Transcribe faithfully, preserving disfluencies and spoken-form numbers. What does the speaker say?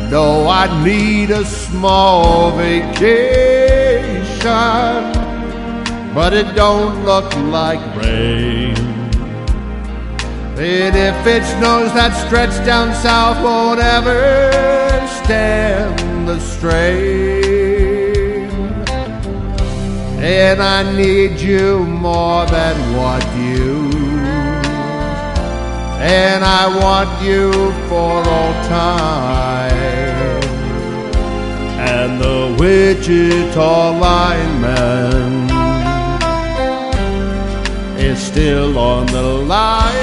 know I need a small vacation, but it don't look like rain. And if it snows, that stretch down south won't ever stand the strain. And I need you more than what you, and I want you for all time. And the Wichita lineman is still on the line.